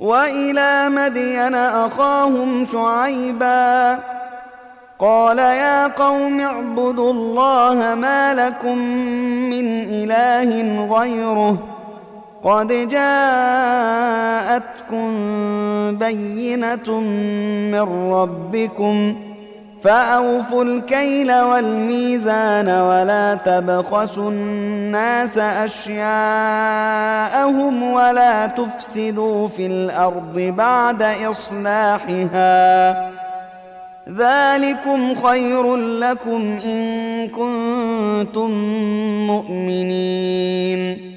وإلى مدين أخاهم شعيبا قال يا قوم اعبدوا الله ما لكم من إله غيره قد جاءتكم بينة من ربكم فأوفوا الكيل والميزان ولا تبخسوا الناس أشياءهم ولا تفسدوا في الأرض بعد إصلاحها ذلكم خير لكم إن كنتم مؤمنين